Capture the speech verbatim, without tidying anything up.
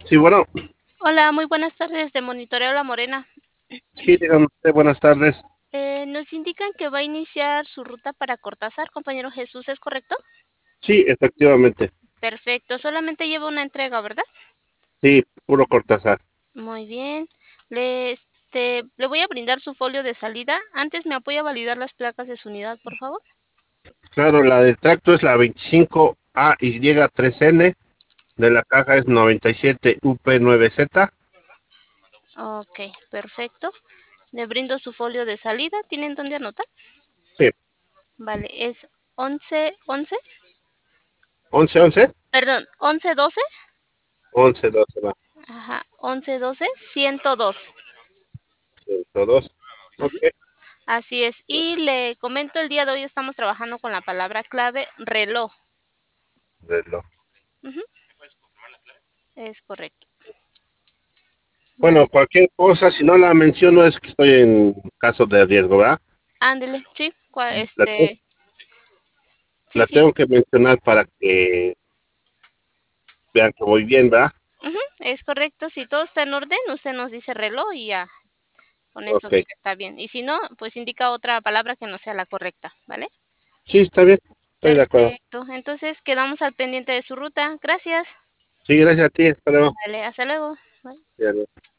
Sí, bueno, Hola, muy buenas tardes de Monitoreo La Morena. sí, dígame usted, buenas tardes. Eh, nos indican que va a iniciar su ruta para Cortázar, compañero Jesús, ¿es correcto? Sí, efectivamente. Perfecto, solamente lleva una entrega, ¿verdad? Sí, puro Cortázar. Muy bien. Le, este, le voy a brindar su folio de salida. Antes me apoya a validar las placas de su unidad, por favor. Claro, la del tracto es la veinticinco A Y tres N, de la caja es noventa y siete U P nueve Z. Ok, perfecto. Le brindo su folio de salida. ¿Tienen dónde anotar? Sí, Vale, es once once. once once, Perdón, once doce. once doce va. Ajá, once doce, ciento dos. ciento dos. Ujú. Ok, Así es. Y le comento, el día de hoy estamos trabajando con la palabra clave reloj. reloj. Ujú, es correcto. Bueno, Vale. cualquier cosa, si no la menciono es que estoy en caso de riesgo, ¿verdad? Ándele, sí, cua- La, te- este, sí, la sí, tengo que mencionar para que vean que voy bien, ¿verdad? ujú, es correcto. Si todo está en orden, usted nos dice reloj y ya, con eso Ok. está bien. Y si no, pues indica otra palabra que no sea la correcta, ¿vale? Sí, está bien, estoy de acuerdo. Perfecto. Entonces quedamos al pendiente de su ruta. Gracias. Sí, gracias a ti, hasta luego. Vale, hasta luego. Bye. Ya,